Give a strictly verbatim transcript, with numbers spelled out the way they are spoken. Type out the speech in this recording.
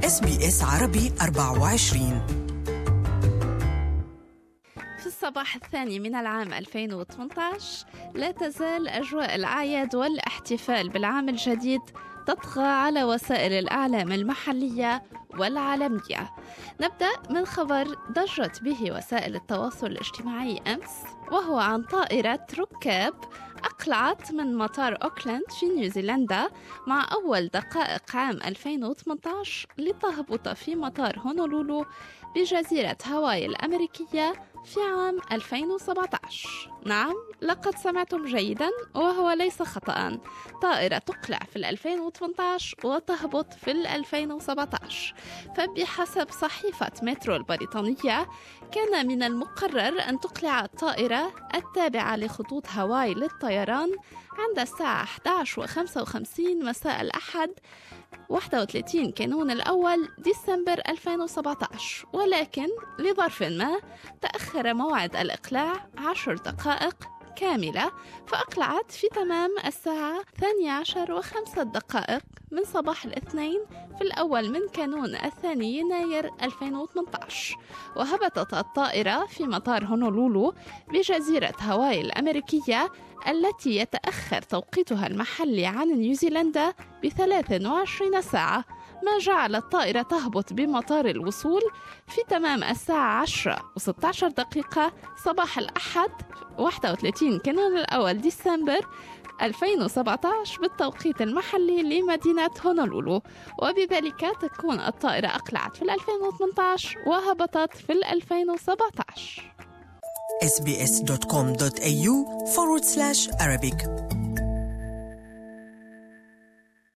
إس بي إس عربي أربعة وعشرين. في الصباح الثاني من العام ألفين وثمانية عشر لا تزال أجواء الأعياد والاحتفال بالعام الجديد تطغى على وسائل الإعلام المحلية والعالمية. نبدأ من خبر ضجت به وسائل التواصل الاجتماعي أمس، وهو عن طائرة ركاب أقلعت من مطار أوكلاند في نيوزيلندا مع أول دقائق عام ألفين وثمانية عشر لتهبط في مطار هونولولو بجزيرة هاواي الأمريكية في عام ألفين وسبعة عشر. نعم، لقد سمعتم جيدا، وهو ليس خطأ. طائرة تقلع في ألفين وثمانية عشر وتهبط في ألفين وسبعة عشر. فبحسب صحيفة مترو البريطانية كان من المقرر أن تقلع الطائرة التابعة لخطوط هاواي للطيران عند الساعة أحد عشر وخمسة وخمسين مساء الأحد واحد وثلاثين كانون الأول ديسمبر ألفين وسبعة عشر، ولكن لظرف ما تأخر موعد الإقلاع عشر دقائق كاملة، فأقلعت في تمام الساعة الثانية عشر وخمسة دقائق من صباح الاثنين في الأول من كانون الثاني يناير ألفين وثمانية عشر. وهبطت الطائرة في مطار هونولولو بجزيرة هاواي الأمريكية التي يتأخر توقيتها المحلي عن نيوزيلندا بثلاث وعشرين ساعة، ما جعل الطائرة تهبط بمطار الوصول في تمام الساعة عشرة وستة عشر دقيقة صباح الأحد واحد وثلاثين كانون الأول ديسمبر ألفين وسبعة عشر بالتوقيت المحلي لمدينة هونولولو، وبذلك تكون الطائرة أقلعت في ألفين وثمانية عشر وهبطت في ألفين وسبعة عشر. إس بي إس دوت كوم دوت إيه يو forward slash Arabic